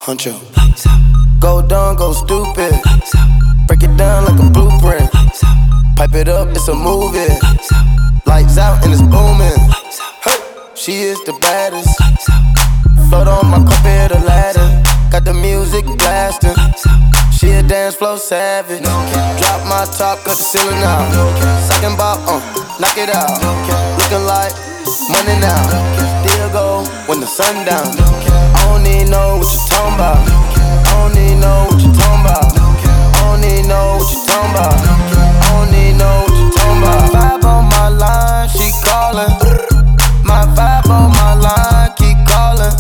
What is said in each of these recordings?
Huncho. Go dumb, go stupid. Break it down like a blueprint. Pipe it up, it's a movie. Lights out and it's booming. Hey, she is the baddest. Float on my carpet, a ladder. Got the music blasting. She a dance floor savage. Drop my top, cut the ceiling out. Second bop, knock it out. Looking like money now. Still go when the sun down. I don't even know what you talking about. I don't even know what you talking about. I don't even know what you talking about. I don't even know what you talking about. Vibe on my line, she calling. My vibe on my line, keep calling.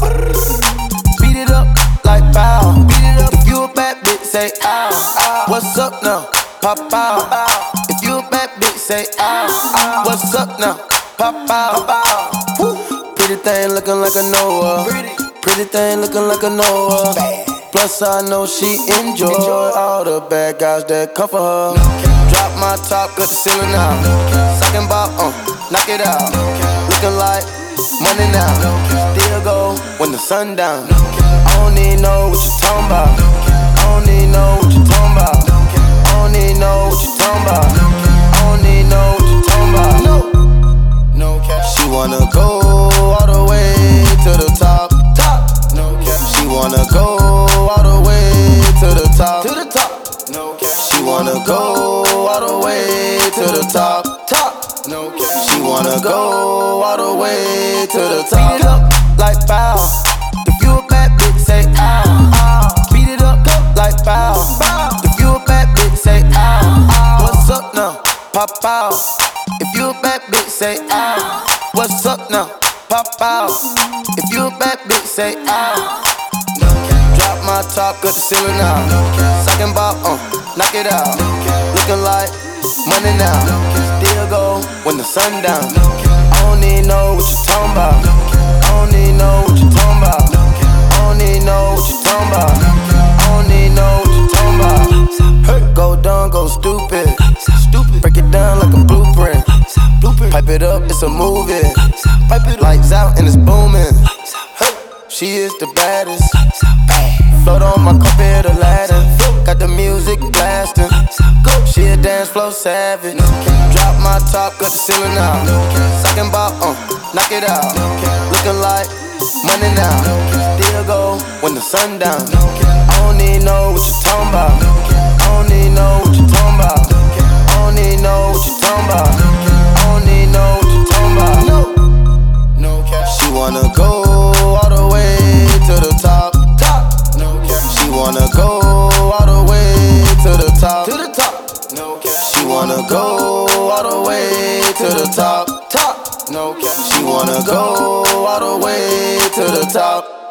Beat it up like bow. Beat it up. If you a bad bitch, say ow. What's up now? Pop out. If you a bad bitch, say ow. What's up now? Pop out. Pretty thing looking like a Noah. Pretty thing looking like a Noah. Plus I know she enjoy all the bad guys that come for her. Drop my top, cut the ceiling out. Second bop, knock it out. Looking like money now. Still go when the sun down. I don't even know what you talking about. I don't even know what you talking about. I don't even know what you talking about. I don't even know what you talking about. No cap. She wanna go all the way to the top. No cap. She wanna go all the way to the top. No cap. She wanna go all the way to the top. No cap. She wanna go all the way to the top. Beat it up like bow. If you a bad bitch, say ow. Beat it up like bow. If you a bad bitch, say ow. What's up now? Pop out. If you a bad bitch, say ow. What's up now? Pop out. If you a bad bitch, say ow. Drop my top, cut the ceiling out. Second bop, knock it out. Looking like money now. Still go when the sun down. I don't even know what you talking about. I don't even know what you talking about. I don't even know what you talking about. I don't even know what you talking about. Hey, go dumb, go stupid. Break it down like a blueprint. Pipe it up, it's a movie. Lights out and it's booming. Hey, she is the baddest. Float on my carpet, a ladder. Got the music blasting. She a dance floor savage. Drop my top, cut the ceiling out. Second bop, knock it out. Looking like money now. Still go when the sun down. I don't even know what you talking about. I don't even know what you talking about. I don't even know what you talking about. I don't even know what you talking about. No cap. She wanna go all the way to the top. No cap. She wanna go all the way to the top. No cap. She wanna go all the way to the top. No cap. She wanna go all the way to the top.